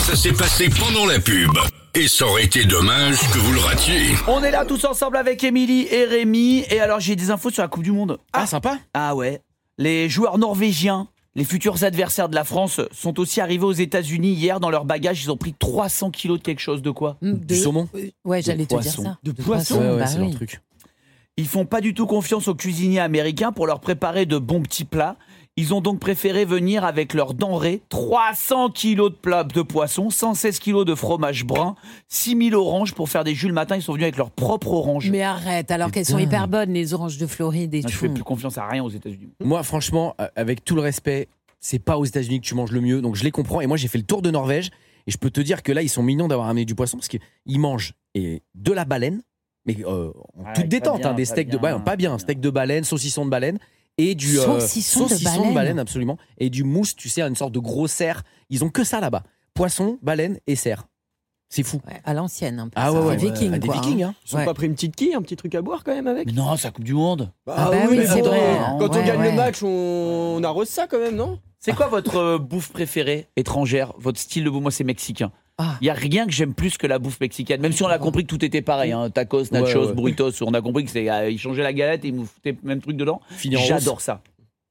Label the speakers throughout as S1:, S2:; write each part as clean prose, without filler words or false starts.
S1: Ça s'est passé pendant la pub. Et ça aurait été dommage que vous le ratiez.
S2: On est là tous ensemble avec Émilie et Rémi. Et alors j'ai des infos sur la Coupe du Monde.
S3: Ah, sympa.
S2: Ah ouais. Les joueurs norvégiens, les futurs adversaires de la France, sont aussi arrivés aux États-Unis hier. Dans leur bagage, ils ont pris 300 kilos de quelque chose. De quoi?
S3: Du saumon.
S4: Ouais, j'allais te dire
S2: poisson.
S4: ça.
S2: De poisson.
S3: Ouais,
S4: bah
S3: c'est
S4: oui.
S3: leur truc.
S2: Ils font pas du tout confiance aux cuisiniers américains pour leur préparer de bons petits plats. Ils ont donc préféré venir avec leurs denrées, 300 kilos de plats de poisson, 116 kilos de fromage brun, 6000 oranges pour faire des jus le matin. Ils sont venus avec leurs propres oranges.
S4: Mais arrête, alors qu'elles sont hyper bonnes, les oranges de Floride et
S2: Je
S4: tout.
S2: fais plus confiance à rien aux États-Unis.
S3: Moi, franchement, avec tout le respect, c'est pas aux États-Unis que tu manges le mieux, donc je les comprends. Et moi, j'ai fait le tour de Norvège, et je peux te dire que là, ils sont mignons d'avoir amené du poisson parce qu'ils mangent de la baleine, mais en toute détente,
S2: bien,
S3: des
S2: pas
S3: steaks
S2: bien,
S3: pas bien, steak de baleine, saucisson de baleine. Et du
S4: Saucisson de baleine.
S3: absolument, et du mousse, tu sais, une sorte de gros cerf. Ils ont que ça là-bas, poisson, baleine et cerf. C'est fou.
S4: Ouais, à l'ancienne, un peu.
S3: Ah
S4: ça.
S3: ouais,
S4: Des Vikings,
S3: des
S4: quoi,
S3: Vikings, hein.
S5: Ils sont
S4: Ouais.
S5: pas pris une petite quille, un petit truc à boire quand même avec?
S2: Mais non, c'est la Coupe du Monde.
S4: Ah bah oui,
S5: mais
S4: c'est
S5: attends,
S4: vrai.
S5: Quand on
S4: Ouais,
S5: gagne
S4: ouais.
S5: le match, on arrose ça quand même, non?
S2: C'est quoi votre bouffe préférée étrangère? Votre style de bouffe? Moi, c'est mexicain.
S4: Ah.
S2: Il n'y a rien que j'aime plus que la bouffe mexicaine. Même si on a compris que tout était pareil. Hein. Tacos, nachos,
S3: ouais.
S2: burritos. On a compris que c'est ils changeaient la galette et ils nous foutaient le même truc dedans.
S3: Fini en
S2: J'adore ça.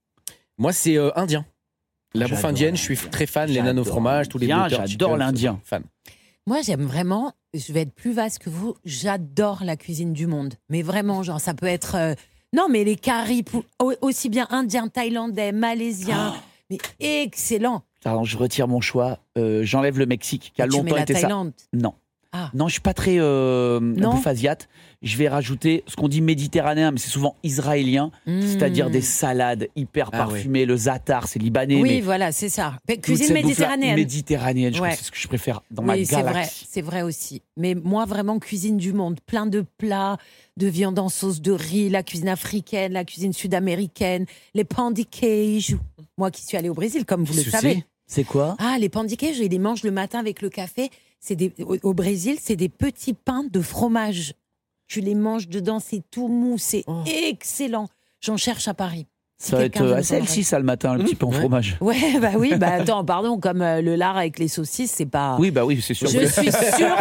S3: Moi, c'est indien. La bouffe
S2: J'adore
S3: indienne, je suis très fan. Les
S2: J'adore
S3: nano-fromages, tous les
S2: l'indien,
S3: butter
S2: j'adore
S3: chicken,
S2: l'indien.
S3: Fan.
S4: Moi, j'aime vraiment, je vais être plus vaste que vous, j'adore la cuisine du monde. Mais vraiment, genre, ça peut être... non, mais les caries, aussi bien indiens, thaïlandais, malaisiens, mais excellent.
S2: Pardon, je retire mon choix. J'enlève le Mexique, qui a
S4: Tu mets
S2: longtemps
S4: la
S2: été ça.
S4: Thaïlande.
S2: Non.
S4: Ah.
S2: Non, je suis pas très bouffe asiate. Je vais rajouter ce qu'on dit méditerranéen, mais c'est souvent israélien, c'est-à-dire des salades hyper
S3: Ah
S2: parfumées. Le za'atar, c'est libanais.
S4: Oui,
S2: mais
S4: voilà, c'est ça.
S2: toute
S4: Cuisine
S2: cette bouffe-là
S4: méditerranéenne.
S2: Méditerranéenne, je crois
S4: Ouais.
S2: que c'est ce que je préfère dans ma
S4: Oui, c'est vrai,
S2: galaxie.
S4: c'est vrai aussi. Mais moi, vraiment, cuisine du monde, plein de plats, de viande en sauce de riz, la cuisine africaine, la cuisine sud-américaine, les pains de queijo. Moi qui suis allée au Brésil, comme vous le
S3: Qu'est-ce que
S4: savez.
S2: C'est quoi?
S4: Ah, les pains de queijo, ils les mangent le matin avec le café. Au Brésil, c'est des petits pains de fromage. Tu les manges dedans, c'est tout mou, c'est excellent. J'en cherche à Paris. Si
S2: Ça va
S4: quelqu'un
S2: être
S4: veut me
S2: assez
S4: prendre-
S2: healthy, ça, le matin, le petit pain au fromage.
S4: Ouais, bah oui, bah attends, pardon, comme le lard avec les saucisses, c'est pas...
S2: Oui, bah oui, c'est sûr.
S4: Je suis sûre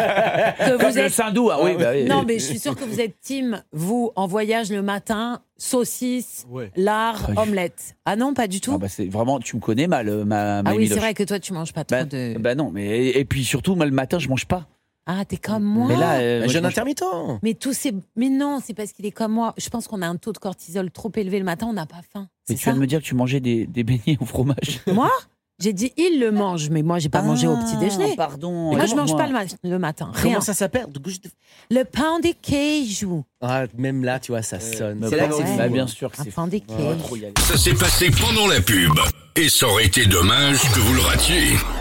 S4: que
S2: Comme
S4: vous
S2: le
S4: êtes...
S2: Sindou, ah oui, bah oui.
S4: Non, mais je suis sûre que vous êtes team, vous, en voyage le matin, saucisses,
S5: Ouais.
S4: lard,
S2: Pas du-
S4: omelette. Ah non, pas du tout.
S2: Ah bah c'est vraiment, tu me connais mal, ma
S4: Ah oui,
S2: Miloche.
S4: c'est vrai que toi, tu manges pas trop
S2: Bah,
S4: de...
S2: bah non, mais et puis surtout, moi, le matin, je mange pas.
S4: Ah, t'es comme moi.
S2: Mais là,
S3: Un
S2: moi, je
S3: jeûne
S2: mange-
S3: intermittent.
S4: Mais mais non, c'est parce qu'il est comme moi. Je pense qu'on a un taux de cortisol trop élevé le matin, on n'a pas faim.
S2: Mais
S4: C'est
S2: tu
S4: ça
S2: viens de me dire que tu mangeais des beignets au fromage.
S4: Moi J'ai dit il le mange, mais moi j'ai pas mangé au petit déjeuner.
S2: Pardon.
S4: Moi je mange
S2: excuse-moi.
S4: pas le matin, rien.
S3: Comment ça s'appelle?
S4: Le pain de queijo.
S3: Ah, même là, tu vois, ça sonne.
S2: Bah,
S3: C'est là que
S2: ouais.
S3: c'est fou.
S2: Bah, bien sûr que
S4: Un
S2: c'est
S4: pain de
S2: fou. On va
S4: queijo.
S2: trop y aller.
S1: Ça s'est passé pendant la pub. Et ça aurait été dommage que vous le ratiez.